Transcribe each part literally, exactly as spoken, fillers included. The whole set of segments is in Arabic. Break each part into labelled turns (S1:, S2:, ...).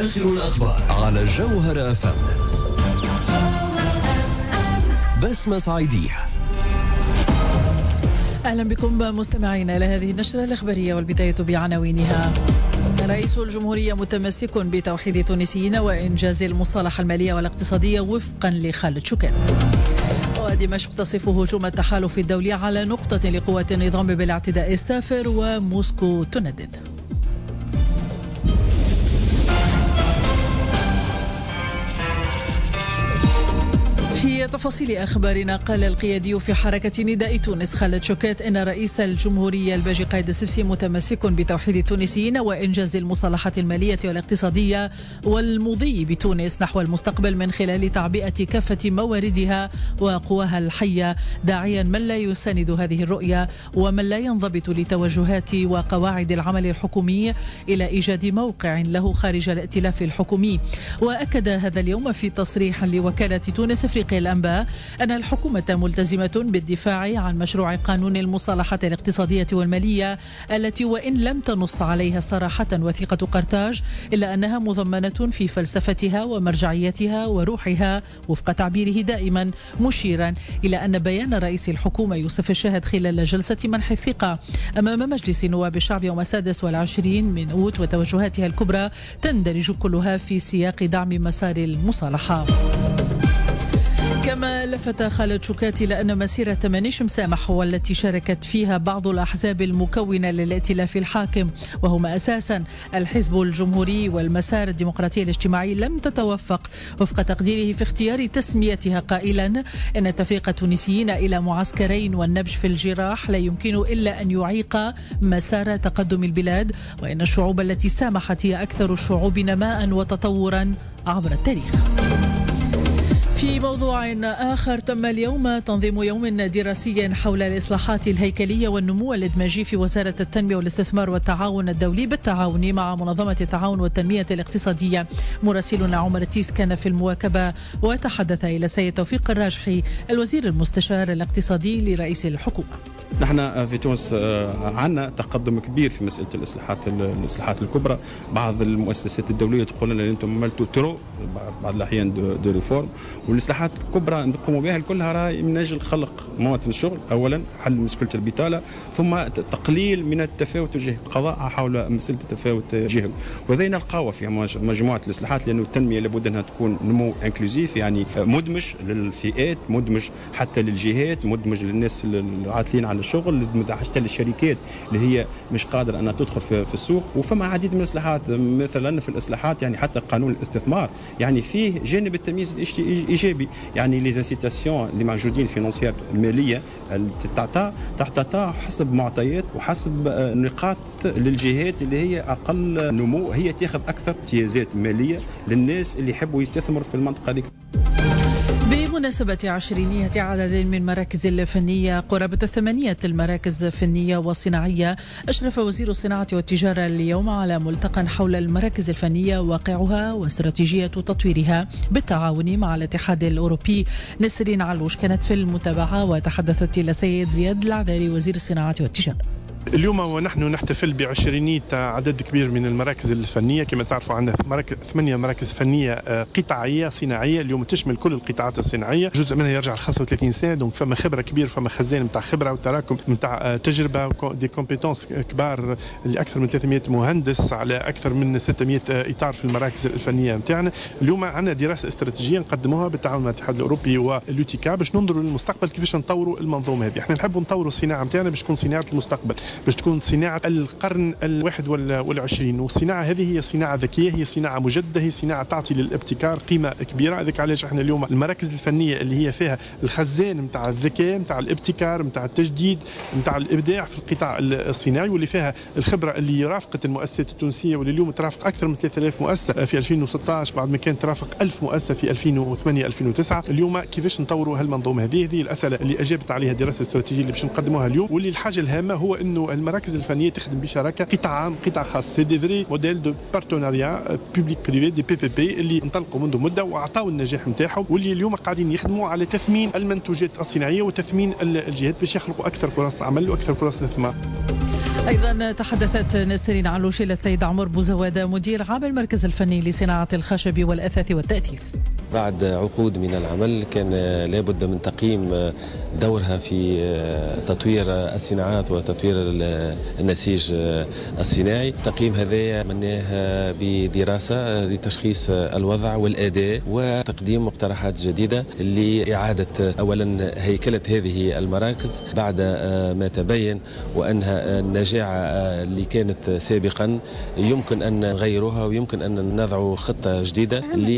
S1: آخر الأخبار على جوهر أف أم. بسمة صعيدية.
S2: أهلا بكم مستمعينا إلى هذه النشرة الإخبارية، والبداية بعناوينها. رئيس الجمهورية متمسك بتوحيد التونسيين وإنجاز المصالحة المالية والاقتصادية وفقا لخالد شكات. ودمشق تصف هجوم التحالف الدولي على نقطة لقوات النظام بالاعتداء السافر، وموسكو تندد. في تفاصيل أخبارنا، قال القيادي في حركة نداء تونس خالد شكات إن رئيس الجمهورية الباجي قايد السبسي متمسك بتوحيد التونسيين وإنجاز المصالحة المالية والاقتصادية والمضي بتونس نحو المستقبل من خلال تعبئة كافة مواردها وقواها الحية، داعيا من لا يساند هذه الرؤية ومن لا ينضبط لتوجهات وقواعد العمل الحكومي إلى إيجاد موقع له خارج الائتلاف الحكومي. وأكد هذا اليوم في تصريح لوكالة تونس أفريقيا الأنباء أن الحكومة ملتزمة بالدفاع عن مشروع قانون المصالحة الاقتصادية والمالية، التي وإن لم تنص عليها صراحة وثيقة قرطاج إلا أنها مضمنة في فلسفتها ومرجعيتها وروحها وفق تعبيره دائما، مشيرا إلى أن بيان رئيس الحكومة يوسف الشاهد خلال جلسة منح الثقة أمام مجلس نواب الشعب يوم السادس والعشرين من أوت وتوجهاتها الكبرى تندرج كلها في سياق دعم مسار المصالحة. كما لفت خالد شكات إلى أن مسيرة منيش مسامح والتي شاركت فيها بعض الأحزاب المكونة للائتلاف الحاكم وهم أساسا الحزب الجمهوري والمسار الديمقراطي الاجتماعي لم تتوفق وفق تقديره في اختيار تسميتها، قائلا إن تفريق التونسيين إلى معسكرين والنبش في الجراح لا يمكن إلا أن يعيق مسار تقدم البلاد، وإن الشعوب التي سامحت هي أكثر الشعوب نماء وتطورا عبر التاريخ. في موضوع آخر، تم اليوم تنظيم يوم دراسي حول الإصلاحات الهيكلية والنمو الإدماجي في وزارة التنمية والاستثمار والتعاون الدولي بالتعاون مع منظمة التعاون والتنمية الاقتصادية. مراسلنا عمر التيس كان في المواكبة وتحدث إلى سيد توفيق الراجحي الوزير المستشار الاقتصادي لرئيس الحكومة.
S3: نحن في تونس عندنا تقدم كبير في مسألة الإصلاحات الإصلاحات الكبرى. بعض المؤسسات الدولية تقول لنا أنتم عملتوا ترو بعض الأحيان دو, دو ريفورم، والإصلاحات الكبرى نقوموا بها كلها راهي من أجل خلق مواطن الشغل، أولا حل مشكلة البطالة، ثم تقليل من التفاوت الجهوي، قضاء حول مسألة التفاوت الجهوي. وذي نلقاوه في مجموعة الإصلاحات، لأنه التنمية لابد أنها تكون نمو انكلوزيف، يعني مدمج للفئات، مدمج حتى للجهات، مدمج للناس العاطلين عن الشغل، حتى للشركات اللي هي مش قادرة أنها تدخل في, في السوق. وفما عديد من الإصلاحات، مثلا في الإصلاحات يعني حتى قانون الاستثمار يعني فيه جانب التمييز الإيجابي، يعني لي انسيتاسيون اللي موجودين فينانسيات مالية تعطى تعطى حسب معطيات وحسب نقاط للجهات اللي هي أقل نمو، هي تأخذ أكثر امتيازات مالية للناس اللي يحبوا يستثمروا في المنطقة دي.
S2: بمناسبة عشرينية عدد من مراكز الفنية، قرابة ثمانية المراكز الفنية والصناعية، أشرف وزير الصناعة والتجارة اليوم على ملتقى حول المراكز الفنية، واقعها واستراتيجية تطويرها بالتعاون مع الاتحاد الأوروبي. نسرين علوش كانت في المتابعة وتحدثت إلى سيد زياد العذاري وزير الصناعة والتجارة.
S4: اليوم ونحن نحتفل بعشرينية عدد كبير من المراكز الفنية. كما تعرفوا عندنا ثمانية مراكز فنية قطاعية صناعية اليوم تشمل كل القطاعات الصناعية، جزء منها يرجع ل خمسة وثلاثين سنة، دونك فما خبرة كبير، فما خزان متاع خبرة وتراكم متاع تجربة دي كومبيتونس كبار لأكثر من ثلاثمائة مهندس على أكثر من ستمائة إطار في المراكز الفنية متاعنا. اليوم عندنا دراسة استراتيجية نقدموها بالتعاون مع الاتحاد الأوروبي واليوتيكا باش ننظروا للمستقبل كيفاش نطوروا المنظومة هذه. احنا نحبوا نطوروا الصناعة متاعنا باش تكون صناعة المستقبل، باش تكون صناعة القرن الواحد والعشرين. والصناعة هذه هي صناعة ذكية، هي صناعة مجددة، هي صناعة تعطي للابتكار قيمة كبيرة. هذاك علاش احنا اليوم المراكز الفنية اللي هي فيها الخزان متاع الذكاء متاع الابتكار متاع التجديد متاع الإبداع في القطاع الصناعي، واللي فيها الخبرة اللي رافقت المؤسسات التونسية، واللي اليوم ترافق أكثر من ثلاثة آلاف مؤسسة في ألفين وستة عشر بعد ما كانت ترافق ألف مؤسسة في ألفين وثمانية ألفين وتسعة. اليوم كيفاش نطوروا هالمنظومة هذه؟ هذه الأسئلة اللي أجابت عليها دراسة استراتيجية اللي باش نقدموها اليوم. واللي الحاجة الهامة هو إنه انه المراكز الفنيه تخدم بشراكه قطاع عام قطاع خاص. سي دي فري موديل دو بارتناريا بوبليك بريفي دي بي بي بي اللي انطلقوا منذ مده واعطاوا النجاح نتاعهم، واللي اليوم قاعدين يخدموا على تثمين المنتوجات الصناعيه وتثمين الجهات باش يخلقوا اكثر فرص عمل واكثر فرص استثمار.
S2: أيضا تحدثت نسترين علوشي للسيد عمر بوزوادة مدير عام المركز الفني لصناعة الخشب والأثاث والتأثيث.
S5: بعد عقود من العمل كان لابد من تقييم دورها في تطوير الصناعات وتطوير النسيج الصناعي. تقييم هذا مناه بدراسة لتشخيص الوضع والأداء وتقديم مقترحات جديدة لإعادة أولا هيكلة هذه المراكز بعد ما تبين وأنها النجاعة اللي كانت سابقا يمكن أن نغيرها ويمكن أن نضع خطة جديدة.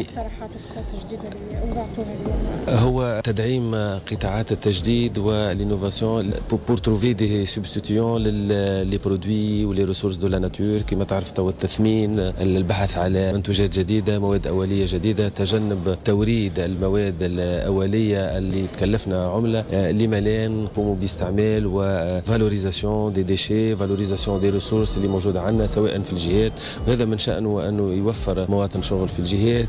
S5: هو تدعيم قطاعات التجديد والانوفاسيون بور تروفي دي سبستيتيون لي برودوي ولي ريسورس دو لا ناتور. كما تعرف تو التثمين، البحث على منتوجات جديده، مواد اوليه جديده، تجنب توريد المواد الاوليه اللي تكلفنا عمله، لما لا نقوموا باستعمال وفالوريزاسيون دي ديشي، فالوريزاسيون دي ريسورس اللي موجوده عندنا سواء في الجهات، وهذا من شأنه انه يوفر مواطن شغل في الجهات.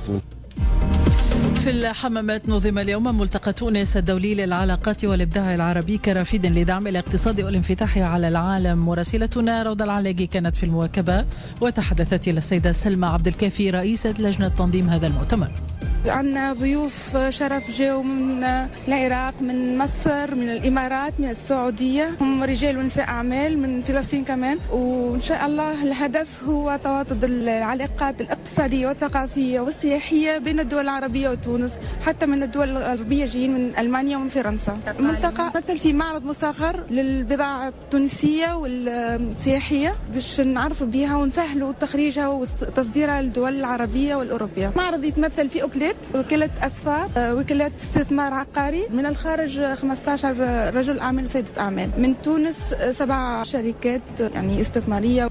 S2: في الحمامات نظم اليوم ملتقى تونس الدولي للعلاقات والإبداع العربي كرافد لدعم الاقتصاد والانفتاح على العالم. مراسلتنا روضة العلاقي كانت في المواكبة وتحدثت إلى السيدة سلمى عبد الكافي رئيسة لجنة تنظيم هذا المؤتمر.
S6: عندنا ضيوف شرف جاوا من العراق، من مصر، من الإمارات، من السعودية، هم رجال ونساء أعمال من فلسطين كمان. وإن شاء الله الهدف هو توطد العلاقات الاقتصادية والثقافية والسياحية بين الدول العربية وتونس، حتى من الدول الغربية جايين من ألمانيا ومن فرنسا. الملتقى مثل في معرض مسخر للبضاعة التونسية والسياحية باش نعرف بها ونسهلوا تخريجها وتصديرها للدول العربية والأوروبية. معرض يتمثل في أوكليت، وكالة أسفار، وكالة استثمار عقاري، من الخارج خمسة عشر رجل أعمال وسيدة أعمال، من تونس سبع شركات يعني استثمارية.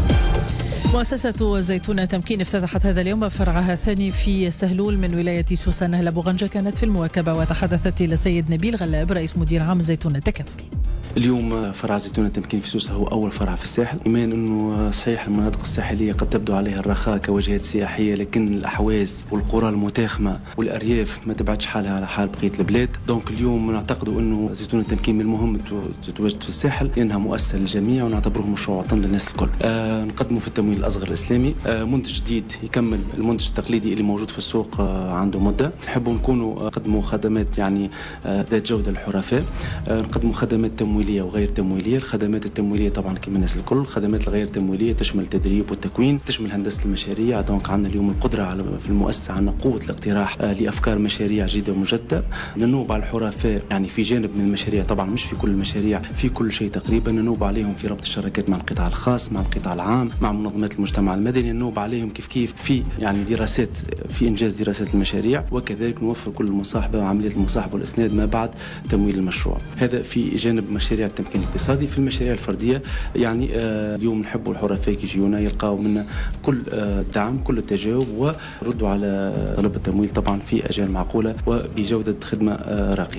S2: مؤسسة زيتون تمكين افتتحت هذا اليوم فرعها الثاني في سهلول من ولاية سوسة. نهلة بوغنجة كانت في المواكبة وتحدثت إلى السيد نبيل غلاب رئيس مدير عام زيتون التكافل.
S7: اليوم فرع زيتون التمكين في سوسة هو أول فرع في الساحل. إيمان أنه صحيح المناطق الساحلية قد تبدو عليها الرخاء كوجهات سياحية، لكن الأحواز والقرى المتاخمة والأرياف ما تبعدش حالها على حال بقية البلاد. دونك اليوم نعتقد أنه زيتون التمكين من المهم تتواجد في الساحل لأنها مؤسسة للجميع ونعتبره مشروع وطن للناس الكل. آه نقدمه في التمويل الأصغر الإسلامي، آه منتج جديد يكمل المنتج التقليدي اللي موجود في السوق آه عنده مدة. نحبوا نكونوا نقدموا خدمات يعني آه ذات جودة للحرفاء، آه نقدموا خدمات تمويلية وغير تمويلية. الخدمات التمويلية طبعا كما الناس الكل، الخدمات الغير تمويلية تشمل التدريب والتكوين، تشمل هندسة المشاريع. دونك عندنا اليوم القدرة على في المؤسسة، عندنا قوة الاقتراح آه لأفكار مشاريع جديدة ومجددة ننوب على الحرفاء، يعني في جانب من المشاريع طبعا مش في كل المشاريع، في كل شيء تقريبا ننوب عليهم في ربط الشراكات مع القطاع الخاص، مع القطاع العام، مع منظمات المجتمع المدني، ننوب عليهم كيف كيف في يعني دراسات، في إنجاز دراسات المشاريع، وكذلك نوفر كل المصاحبة وعملية المصاحبة والإسناد ما بعد تمويل المشروع. هذا في جانب مشاريع التمكين الاقتصادي. في المشاريع الفردية يعني آه اليوم نحبوا الحرفاء يجيونا يلقاو منا كل الدعم، آه كل التجاوب، وردوا على طلب التمويل طبعا في أجال معقولة وبجودة خدمة آه راقية.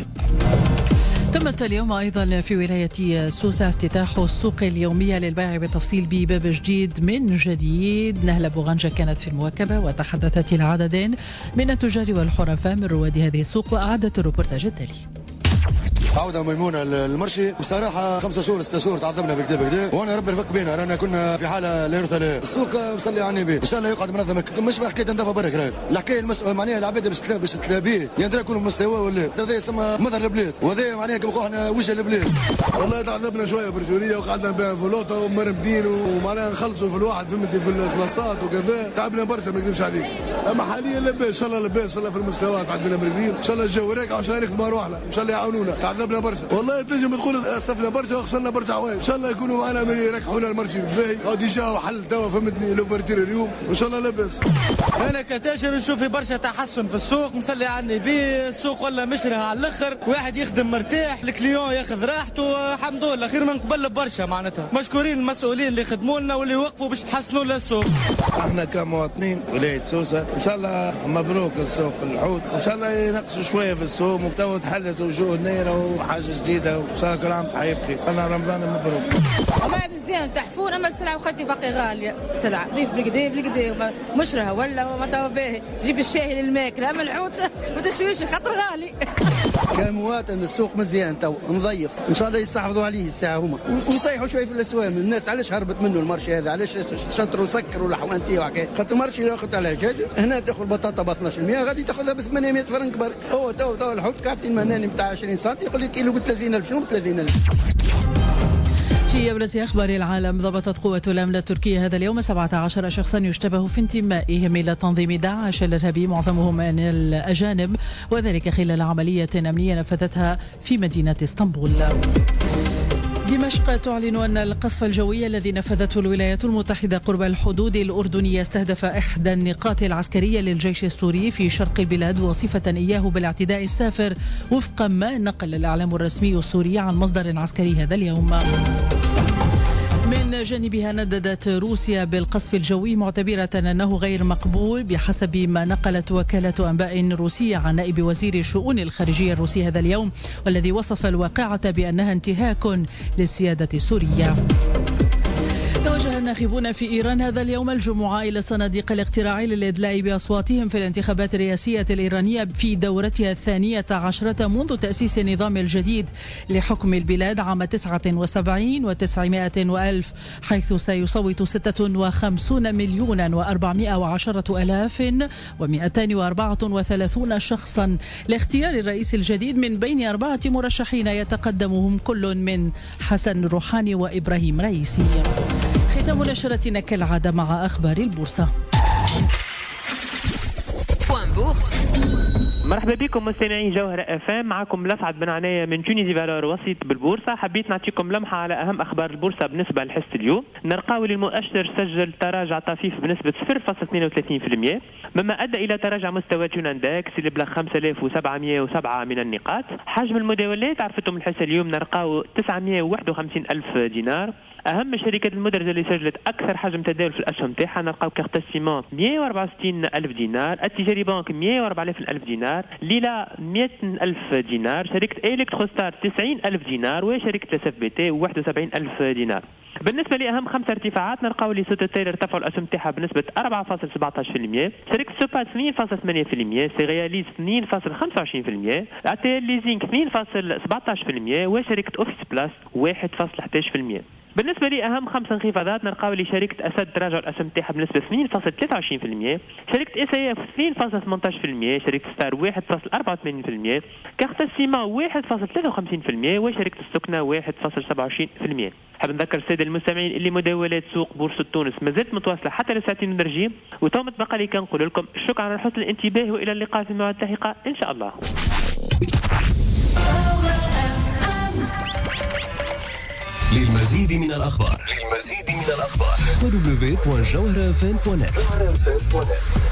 S2: تمت اليوم أيضا في ولاية سوسة افتتاح السوق اليومية للبيع بالتفصيل بباب جديد من جديد. نهلة بوغنجة كانت في المواكبة وتحدثت إلى عدد من التجار والحرفاء من رواد هذه السوق وأعدت الروبورتاج التالي.
S8: عودة ميمونة المرشي بصراحة خمسة شهور ستة شهور تعذبنا بكده بكده، وانا ربي يرفق بينا، رانا كنا في حالة لا يرثى له. السوق مصلي على النبي ان شاء الله يقعد منظم، مش حكاية ندافع برك، راهي الحكاية المسؤول معناها العباد باش باش تلابيه يندرى يكونوا مستوى ولا هذا يسمى مظهر البلاد، وهذا معناها كما احنا وجه البلاد. والله تعذبنا شوية برجولية وقعدنا نبيع فلوطة ومرمدين ومعناها نخلصوا في الواحد فهمتي في الخلاصات وكذا، تعبنا برشا ما نكذبش عليك. اما حاليا لباس ان شاء الله، لباس ان شاء الله في المستويات عندنا مرمدين ان شاء الله الجو راكع وان شاء الله نخدموا روحنا ان شاء الله يعاونونا. تعذبنا برشا والله، تنجم تقول اسفنا برشا وخسرنا برشا عوائل، ان شاء الله يكونوا معنا من يركحوا لنا المرشي بالباهي او ديجا حل توا فهمتني لوفرتير اليوم وان شاء الله لاباس.
S9: انا كتاجر نشوف في برشا تحسن في السوق، مصلي على النبي، السوق ولا مشرها على الاخر، واحد يخدم مرتاح، الكليون ياخذ راحته، الحمد لله خير من قبل برشا. معناتها مشكورين المسؤولين اللي خدموا لنا واللي وقفوا باش يحسنوا لنا السوق.
S10: احنا كمواطنين ولاية سوسة ان شاء الله مبروك السوق العود، وان شاء الله ينقصوا شويه في السوق وتوا تحلت وجوه نيره وحاجه جديده وان شاء الله كل عام تحيي بخير. انا رمضان مبروك.
S11: والله مزيان تحفون، اما السلعه وخدي باقي غاليه. السلعه ريف بالكدا بالكدا مشرها ولا ما تو باهي. جيب الشاي للماكله، اما العود ما تشريش خاطر غالي.
S12: كمواطن السوق مزيان تو نظيف ان شاء الله يستحفظوا عليه الساعه هما ويطيحوا شويه في الاسواق. الناس علاش هربت منه المارشي هذا؟ علاش شطروا وسكروا الحوانتي وحكايه؟ خاطر مارشي ياخذ على الحجاج هنا تاخذ بطاطا ب اثناش بالمئة غادي تاخذها ب ثمانمئة فرنك برك. هو تو تو الحوت كابتن مهناني نتاع عشرين سنتي يقول لك كيلو ب ثلاثين ألف. شنو ب ثلاثين ألف؟
S2: في أبرز أخبار العالم، ضبطت قوة الأمن التركية هذا اليوم سبعة عشر شخصا يشتبه في انتمائهم إلى تنظيم داعش الإرهابي، معظمهم من الأجانب، وذلك خلال عملية أمنية نفذتها في مدينة اسطنبول. دمشق تعلن أن القصف الجوي الذي نفذته الولايات المتحدة قرب الحدود الأردنية استهدف إحدى النقاط العسكرية للجيش السوري في شرق البلاد، وصفة إياه بالاعتداء السافر وفق ما نقل الإعلام الرسمي السوري عن مصدر عسكري هذا اليوم. من جانبها نددت روسيا بالقصف الجوي معتبرة أنه غير مقبول بحسب ما نقلت وكالة أنباء روسية عن نائب وزير الشؤون الخارجية الروسي هذا اليوم، والذي وصف الواقعة بأنها انتهاك للسيادة السورية. توجه الناخبون في إيران هذا اليوم الجمعة إلى صناديق الاقتراع للإدلاء بأصواتهم في الانتخابات الرئاسية الإيرانية في دورتها الثانية عشرة منذ تأسيس النظام الجديد لحكم البلاد عام تسعة وسبعين وتسعمائة وألف، حيث سيصوت ستة وخمسون مليون وأربعمائة وعشرة ألاف ومئتين وأربعة وثلاثون شخصا لاختيار الرئيس الجديد من بين أربعة مرشحين يتقدمهم كل من حسن روحاني وإبراهيم رئيسي. ختام نشرتنا كالعادة مع أخبار البورصة.
S13: مرحبا بكم مستمعي جوهرة اف ام، معكم لسعد بن عناية من تونيزي فالور وسيط بالبورصة. حبيت نعطيكم لمحة على أهم أخبار البورصة بالنسبة لحصة اليوم. نرقاوي للمؤشر سجل تراجع طفيف بنسبة صفر فاصلة اثنين وثلاثين بالمئة، مما أدى إلى تراجع مستوى تونانداكس اللي بلغ خمسة آلاف وسبعمائة وسبعة من النقاط. حجم المداولات عرفتم الحصة اليوم نرقاو تسعمائة وواحد وخمسين ألف دينار. أهم الشركات المدرجة اللي سجلت أكثر حجم تداول في الأسهم تاعها نلقاو كارتا سيمون مائة وأربعة وستين ألف دينار، التجاري بانك مائة وأربعة آلاف ألف دينار، ليلا مائة ألف دينار، شركة إلكتروستار تسعين ألف دينار، وشركة اس اف بي تي واحد وسبعين ألف دينار. بالنسبة لأهم خمسة ارتفاعات نلقاو لي سوتوتيل ارتفعوا الأسهم تاعها بنسبة أربعة فاصلة سبعة عشر بالمئة، شركة سوبات اثنين فاصلة ثمانية بالمئة، سيرياليز اثنين فاصلة خمسة وعشرين بالمئة، اتيل ليزينغ اثنين فاصلة سبعة عشر بالمئة، وشركة أوفيس بلاس واحد فاصلة أحد عشر بالمئة. بالنسبة لي أهم خمس انخفاضات نلقاو لي شركة أسد تراجع الأسهم تاعها بنسبة اثنين فاصلة ثلاثة وعشرين بالمئة، شركة اس اي اف اثنين فاصلة ثمانية عشر بالمئة، شركة ستار واحد فاصلة أربعة وثمانين بالمئة، كارتا سيما واحد فاصلة ثلاثة وخمسين بالمئة، وشركة السكنة واحد فاصلة سبعة وعشرين بالمئة. حاب نذكر السادة المستمعين اللي مداولات سوق بورصة تونس مازالت متواصلة حتى لساعتين ونرجيم، وتو متبقى لي كنقول لكم شكرا على حسن الانتباه وإلى اللقاء في الموعد اللاحقة إن شاء الله.
S1: للمزيد من الأخبار للمزيد من الأخبار دبليو دبليو دبليو دوت جوهرة اف ام دوت نت.